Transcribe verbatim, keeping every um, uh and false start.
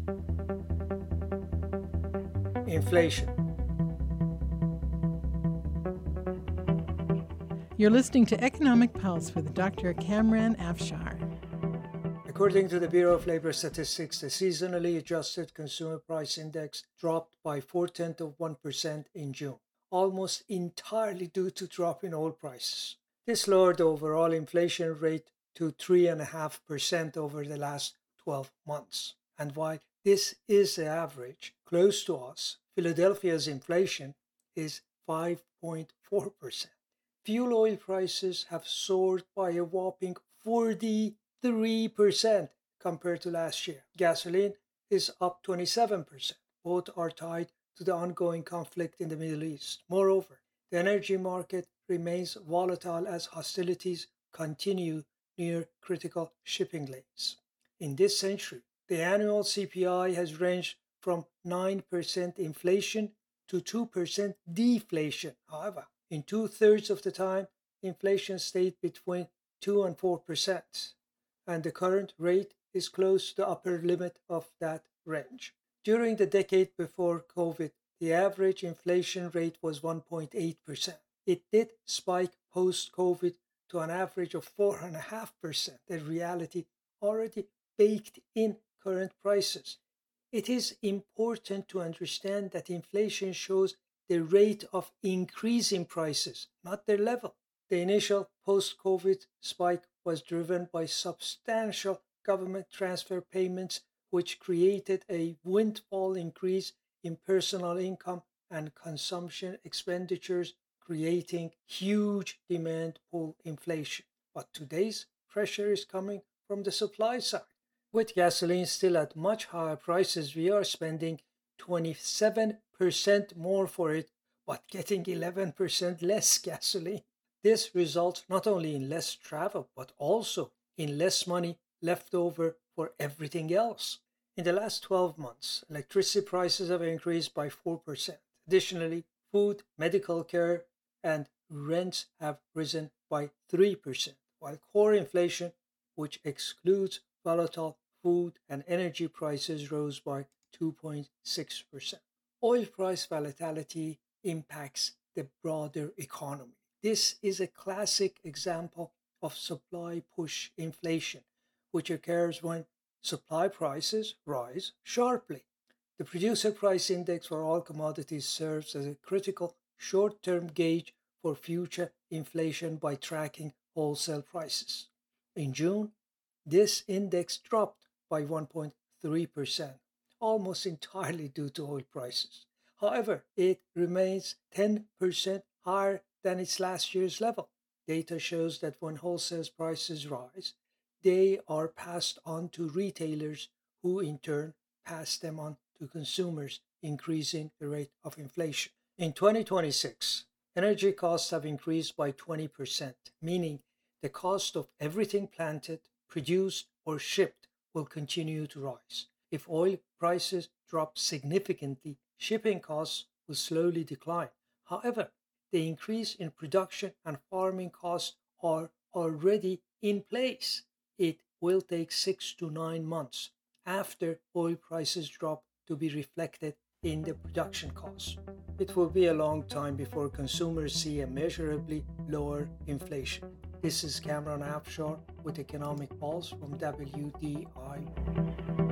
Inflation. You're listening to Economic Pulse with Doctor Kamran Afshar. According to the Bureau of Labor Statistics, the seasonally adjusted consumer price index dropped by four-tenths of one percent in June, almost entirely due to drop in oil prices. This lowered the overall inflation rate to three point five percent over the last twelve months. And while this is the average, close to us, Philadelphia's inflation is five point four percent. Fuel oil prices have soared by a whopping forty-three percent compared to last year. Gasoline is up twenty-seven percent. Both are tied to the ongoing conflict in the Middle East. Moreover, the energy market remains volatile as hostilities continue near critical shipping lanes. In this century, the annual C P I has ranged from nine percent inflation to two percent deflation. However, in two-thirds of the time, inflation stayed between two and four percent, and the current rate is close to the upper limit of that range. During the decade before COVID, the average inflation rate was one point eight percent. It did spike post-COVID to an average of four point five percent, the reality already baked in current prices. It is important to understand that inflation shows the rate of increase in prices, not their level. The initial post-COVID spike was driven by substantial government transfer payments, which created a windfall increase in personal income and consumption expenditures, creating huge demand pull inflation. But today's pressure is coming from the supply side. With gasoline still at much higher prices, we are spending twenty-seven percent more for it, but getting eleven percent less gasoline. This results not only in less travel, but also in less money left over for everything else. In the last twelve months, electricity prices have increased by four percent. Additionally, food, medical care, and rents have risen by three percent, while core inflation, which excludes volatile food and energy prices, rose by two point six percent. Oil price volatility impacts the broader economy. This is a classic example of supply push inflation, which occurs when supply prices rise sharply. The producer price index for all commodities serves as a critical short-term gauge for future inflation by tracking wholesale prices. In June, this index dropped by one point three percent, almost entirely due to oil prices. However, it remains ten percent higher than its last year's level. Data shows that when wholesale prices rise, they are passed on to retailers, who in turn pass them on to consumers, increasing the rate of inflation. In twenty twenty-six, energy costs have increased by twenty percent, meaning the cost of everything planted, produced, or shipped will continue to rise. If oil prices drop significantly, shipping costs will slowly decline. However, the increase in production and farming costs are already in place. It will take six to nine months after oil prices drop to be reflected in the production costs. It will be a long time before consumers see a measurably lower inflation. This is Kamran Afshar with Economic Pulse from W D I.